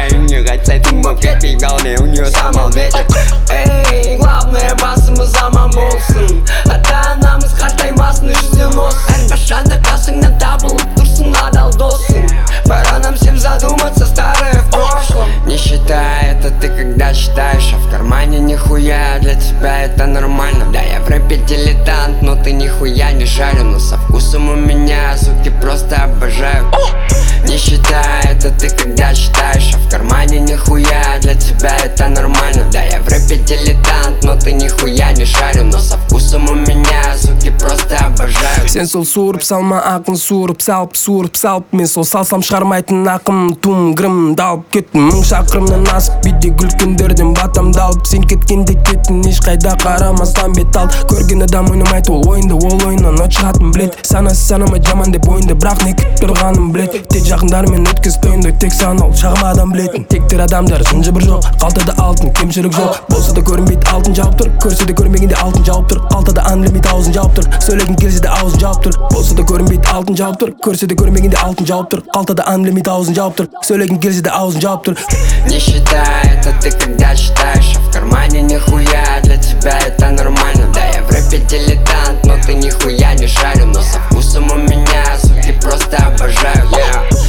như gạch say thùng bằng kết bị đau nếu như sao mà biết. Ey, главное басымыз аман болсын. Ата-анамыз қартаймасын, жүзден болсын. Әрқашанда қасыңнан табылып тұрсын адал досың. Пора нам всем задуматься, старое в прошлом. Не считай, это ты когда считаешь, а в кармане нихуя. Для тебя это нормально. Да, я в рэпе дилетант, но ты нихуя не шарю. Но со вкусом у меня, суки, просто обожаю. Не считай, это ты когда считаешь, а в кармане нихуя. Для тебя это нормально. Да, я в рэпе дилетант, но ты нихуя не шарю. Но со вкусом у меня, суки, просто обожаю. Сен сол суырып салма ақын, суырып салып мен сол салсам шығармайтын ақым. Тум грым далып кеттім, мың шақырымнан асып биде гүлкендерден батам далып. Сен кеткенде кеттің, ешқайда қарамастан бет алды. Көрген адам ойнамайды ол ойынды, ол ойыннан от шығатын білет. Санасы санама жаман деп ойынды, бірақ не күтіп тұрғанын білет. Тек жақындармен өткіз тойынды, тек сан ол шағым адам білетін. Тектер адамдар жынжы бір жоқ, қалтада алтын, кемшілік жоқ. Болса да көрінбейді алтын жауып тұр, көрсе де көрмегенде алтын жауып тұр. Қалтада unlimited аузын жауып тұр, сөйлегін келсе де аузын жауып тұр. Болса да көрінбейді алтын жауып тұр, көрсе де көрмегенде алтын жауып тұр. Қалтада unlimited аузын жауып тұр, сөйлегін келсе де аузын жауып тұр. Не считай, это ты когда считаешь, а в кармане нихуя. Для тебя это нормально. Да, я в рэпе дилетант, но ты нихуя не шарю. Но со вкусом у меня, суки, просто обожаю.